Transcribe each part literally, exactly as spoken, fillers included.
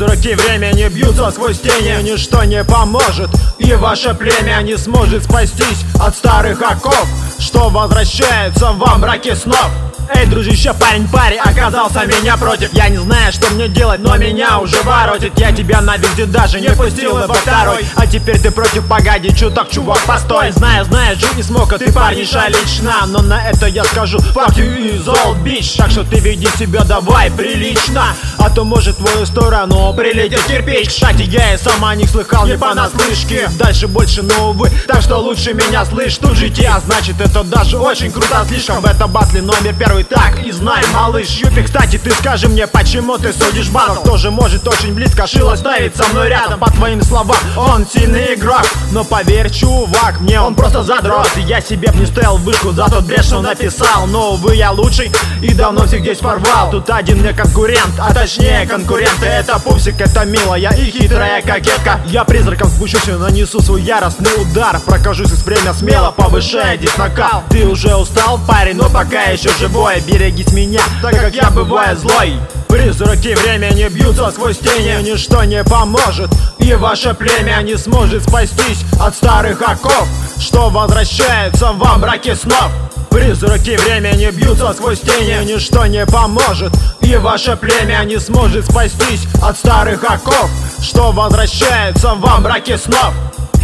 Призраки времени бьются сквозь тени, ничто не поможет, и ваше племя не сможет спастись от старых оков, что возвращаются вам мраке снов. Эй, дружище, парень, парень, оказался меня против. Я не знаю, что мне делать, но меня уже воротит. Я тебя на везде даже не пустил во второй, а теперь ты против, погоди, чуток, чувак, постой. Знаю, знаю, жить не смог, а ты, парниша, лично, но на это я скажу fuck you is all bitch. Так что ты веди себя давай прилично, а то может в твою сторону прилетит кирпич. Кстати, я и сама не слыхал, не понаслышке. Дальше больше, но увы, так что лучше меня слышь. Тут жить я, значит это даже очень круто слишком. В этом батле номер первый, так и знай, малыш. Юпи, кстати, ты скажи мне, почему ты судишь батл? Тоже может очень близко Шило ставить со мной рядом. По твоим словам, он сильный игрок, но поверь, чувак, мне он просто задрот. Я себе б не ставил вышку за тот бред, что написал, но увы, я лучший и давно всех здесь порвал. Тут один мне конкурент, а точнее конкуренты. Это пупсик, это милая и хитрая кокетка. Я призраком спущусь и нанесу свой яростный удар. Прокажусь из время смело, повышая здесь накал. Ты уже устал, парень, но пока еще живой. Берегись меня, так как я бываю злой. Призраки времени бьются сквозь тени, ничто не поможет, и ваше племя не сможет спастись от старых оков, что возвращаются вам мраке снов. Призраки времени бьются сквозь тени, ничто не поможет, и ваше племя не сможет спастись от старых оков, что возвращаются вам мраке снов.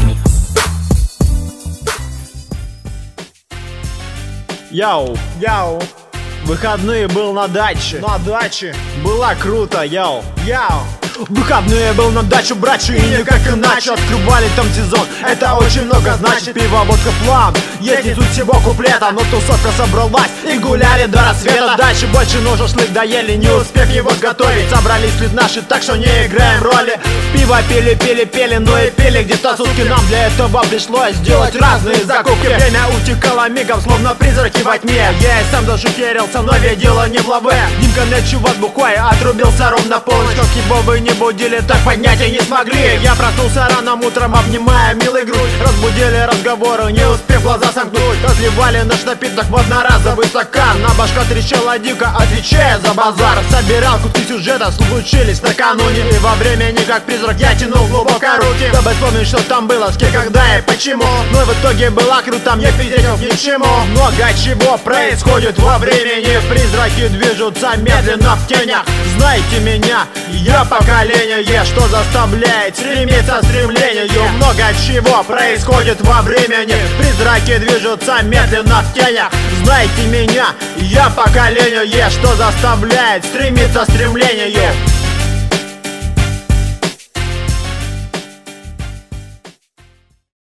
Яу, яу. Выходные был на даче. На даче. Была круто, яу. Яу. Выходные был на дачу, братчу, и никак иначе. Открывали там сезон, это очень много значит. Пиво, водка, план, есть не тут всего куплета, но тусовка собралась и гуляли до рассвета. Дальше больше, но шашлык доели, не успев его сготовить. Собрались лишь наши, так что не играем роли. Пиво пили, пили, пили, но и пили где-то сутки. Нам для этого пришлось сделать разные закупки. Время утекало мигом, словно призраки во тьме. Я и сам даже керился, но ведь дело не в лаве. Димка, на чувак бухой, отрубился ровно полночь. Как его вы не будили, так поднять и не смогли. Я проснулся рано утром, обнимая милый грудь. Разбудили разговоры, не успев глаза сомкнуть. Разливали наш напиток в одноразовый стакан. На башка трещала дико, отвечая за базар. Собирал куски сюжета, случились накануне. И во времени, как призрак, я тянул глубоко руки, чтобы вспомнить, что там было, с кем, когда и почему. Но в итоге было круто, мне пиздеть ни к чему. Много чего происходит во времени. Призраки движутся медленно в тенях. Знаете меня, я поколение, что заставляет стремиться стремлению. Много чего происходит во времени. Призраки движутся медленно в тенях. Знаете меня, я поколение, что заставляет стремиться стремлению.